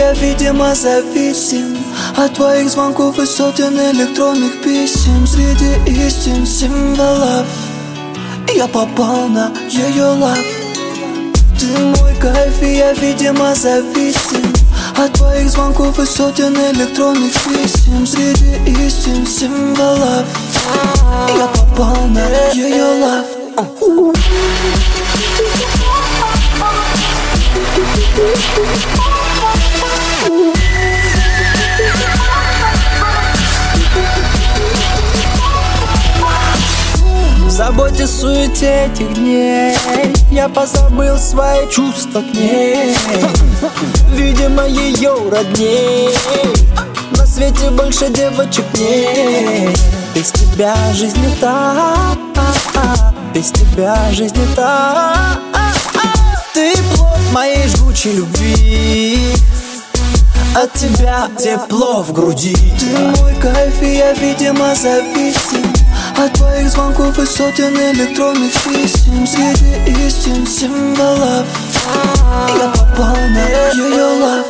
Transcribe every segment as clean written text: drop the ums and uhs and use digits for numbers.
я, видимо, зависим от твоих звонков и сотен электронных писем. Среди истин символов я попал на ее лав. Ты мой кайф, и я, видимо, зависим от твоих звонков и сотен электронных писем. Среди истин символов я попал на ее лав. В заботе, суете этих дней я позабыл свои чувства к ней. Видимо, ее родней на свете больше девочек нет. Без тебя жизнь не та, без тебя жизнь не та. Ты плод моей жгучей любви, от тебя тепло в груди. Ты мой кайф, и я, видимо, зависим от твоих звонков и сотен электронных писем. Среди истин символов я попал на ее лав.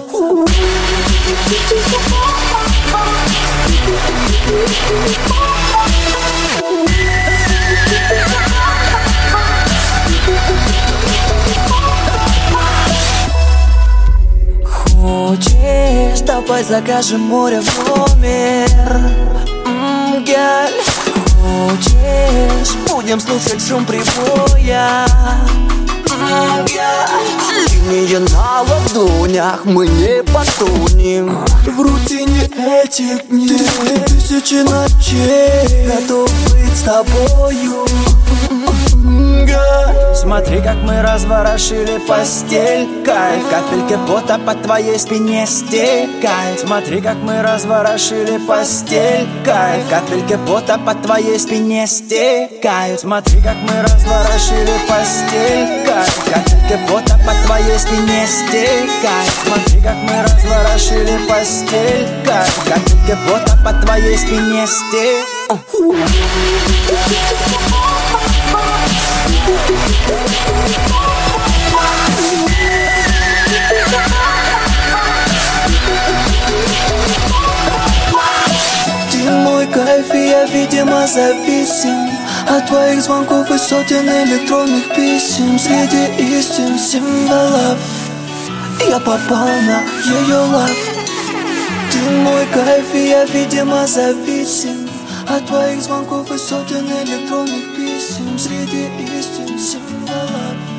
Хочешь, давай закажем море в номер. Girl. Хочешь, будем слушать шум прибоя. Линии на ладонях, мы не потонем в рутине этих дней. Тысячи ночей готов быть с тобою. Смотри, как мы разворошили постель. Кайф, капельки пота по твоей спине стекает. Смотри, как мы разворошили постель. Кайф, капельки пота по твоей спине стекают. Смотри, как мы разворошили постель. Кайф, капельки пота по твоей спине стекают. Смотри, как мы разворошили постель. Кайф, капельки пота по твоей спине стекают. Ты мой кайф, и я, видимо, зависим от твоих звонков и сотен электронных писем. Среди истин символов я попал на ее лав. Ты мой кайф, и я, видимо, зависим от твоих звонков и сотен электронных писем. Среди истин символов